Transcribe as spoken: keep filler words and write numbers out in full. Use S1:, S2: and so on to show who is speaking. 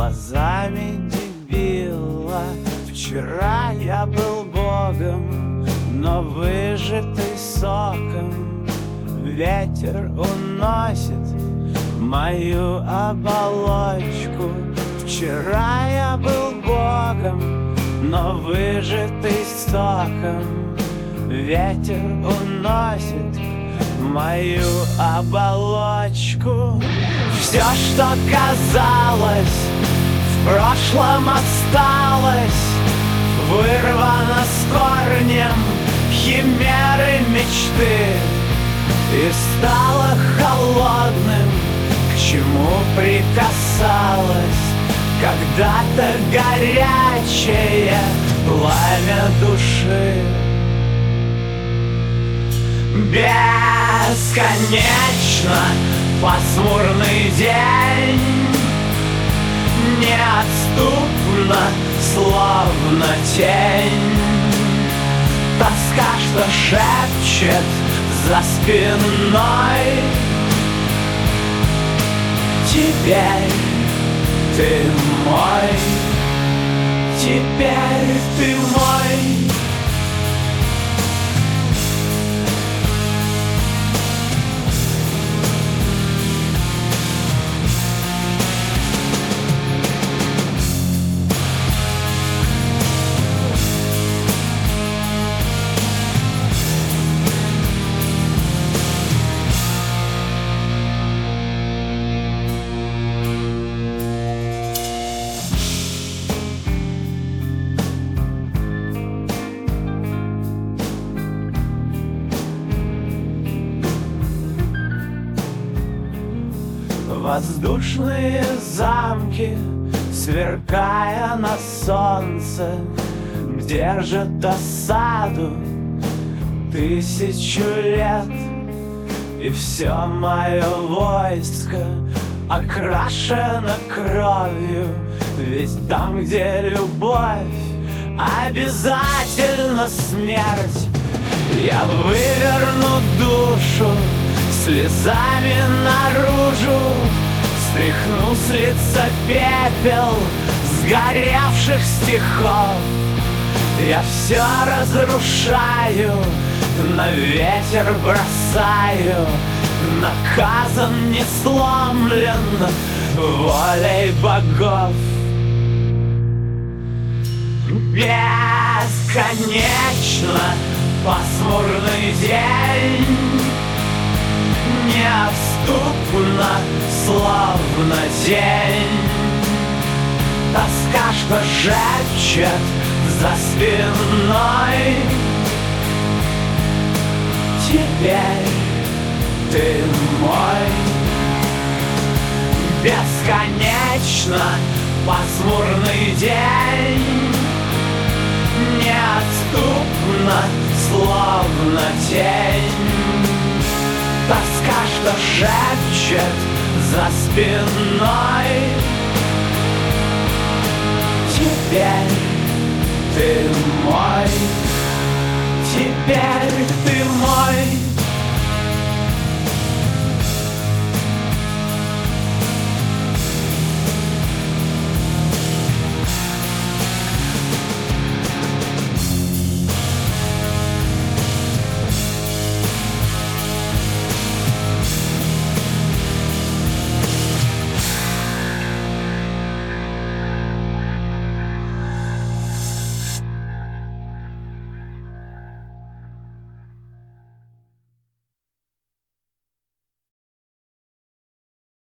S1: глазами дебила. Вчера я был богом, но выжатый соком. Ветер уносит мою оболочку. Вчера я был богом, но выжатый соком. Ветер уносит мою оболочку. Все, что казалось, в прошлом осталось, вырвано с корнем химеры мечты и стало холодным, к чему прикасалось когда-то горячее пламя души. Бесконечно пасмурный день, неотступно, словно тень. Тоска, что шепчет за спиной: теперь ты мой, теперь ты мой. Воздушные замки, сверкая на солнце, держат осаду тысячу лет. И все мое войско окрашено кровью, ведь там, где любовь, обязательно смерть. Я выверну душу слезами наружу, стряхну с лица пепел сгоревших стихов. Я все разрушаю, на ветер бросаю, наказан не сломлен волей богов. Бесконечно пасмурный день, неотступно, словно тень. Тоска, что шепчет за спиной: теперь ты мой. Бесконечно пасмурный день, неотступно, словно тень. Тоска, что шепчет за спиной: теперь ты мой, теперь ты мой.